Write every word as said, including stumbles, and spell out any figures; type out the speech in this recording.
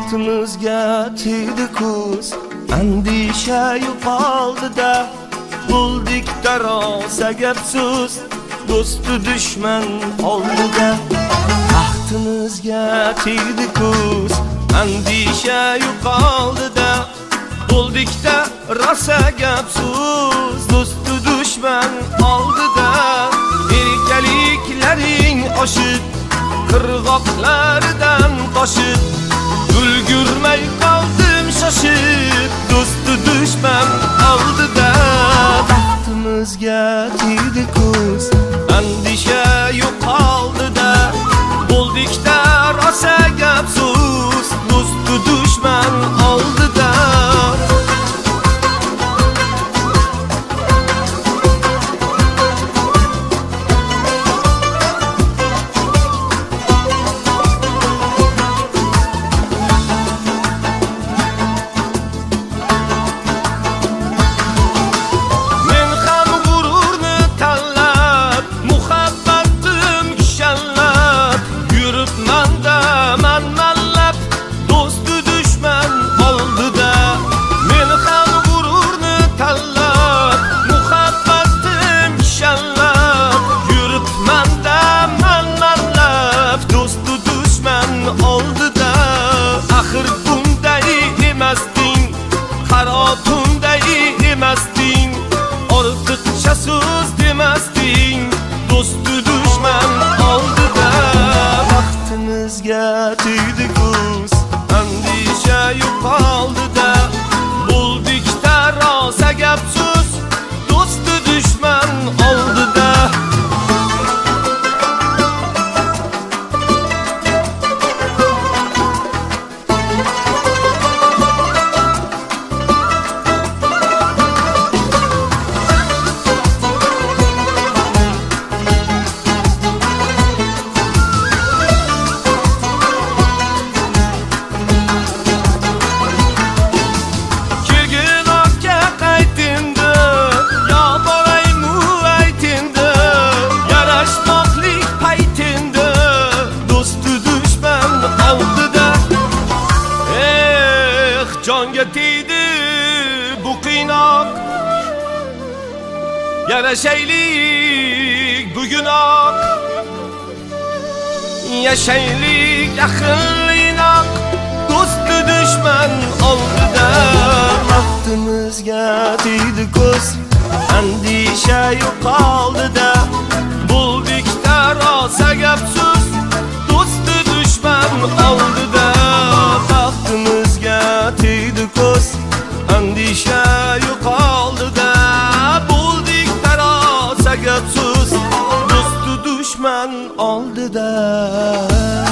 Baxtimizga tegdi ko'z, andisha yo'qoldi-da, bo'ldik tarosa gap-so'z, do'stu dushman oldida. Baxtimizga tegdi ko'z, andisha yo'qoldi-da, bo'ldik tarosa gap-so'z, do'stu dushman oldida. Erkaliklaring oshib, qirg'oqlaridan toshib, ulgurmay qoldim shoshib, do'stu dushman oldida. Baxtimizga tegdi ko'z, andisha yo'qoldi-da, bo'ldik tarosa gap-so'z, do'stu dushman oldida. Axir bunday emasding, qarotunday emasding, ortiqcha so'z demasding, do'stu dushman oldida. Baxtimizga tegdi ko'z, andisha yo'qoldi-da, bo'ldik tarosa gap-so'z, do'stu dushman oldida. Jonga tegdi bu qiynoq, yarashaylik bugunoq, yashaylik yaqinlinoq, do'stu dushman oldida. Baxtimizga tegdi ko'z, andisha yo'qoldi-da, bo'ldik tarosa gap-so'z, do'stu dushman oldida. Baxtimizga tegdi ko'z, andisha yo'qoldi-da, bo'ldik tarosa gap-so'z, do'stu dushman oldida.